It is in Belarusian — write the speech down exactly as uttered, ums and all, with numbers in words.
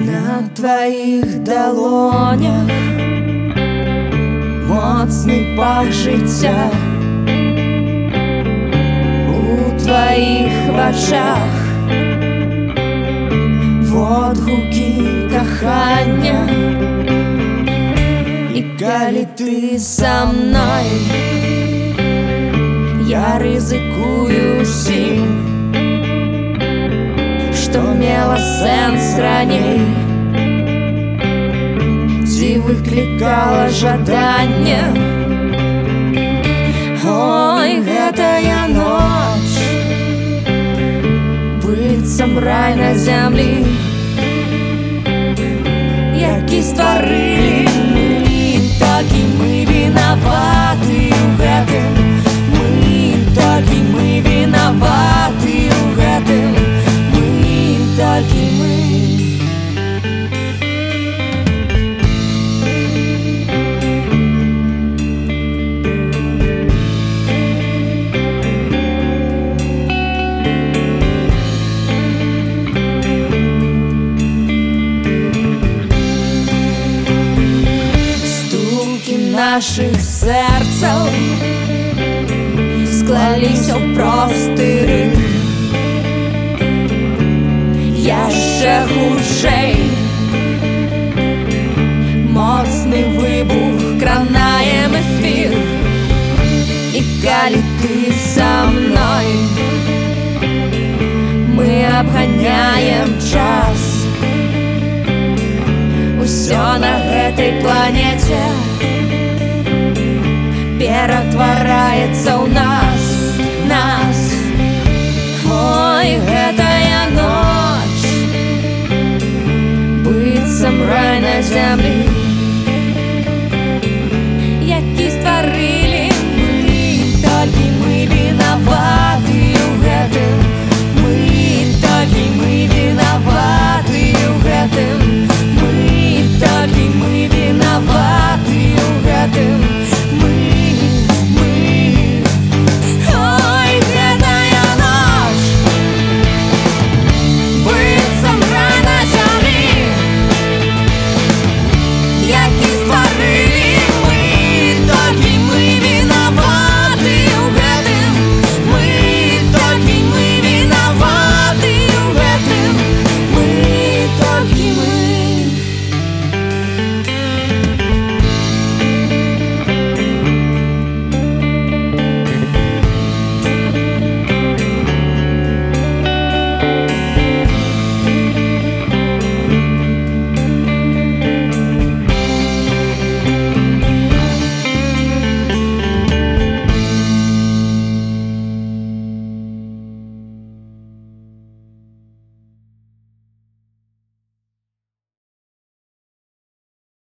На твоїх долонях моцний пах життя, у твоїх очах водгуки кохання. І коли ти со мною, я ризикую всім, що мело сенс раней, ці викликало жадання. Ой, гэтая ноч быццам рай на зямлі, які створили мы. Толькі мы вінаваты ў гэтым, мы толькі мы вінаваты ў гэтым, мы толькі мы. Наших серцаў склаліся ў просты рытм, яшчэ хутчэй моцны выбух кранаем эфір. І калі ты са мной, мы абганяем час. Усё на гэтай планеце ператвараецца ў нас, нас. Ой, гэтая ноч быццам рай на зямлі,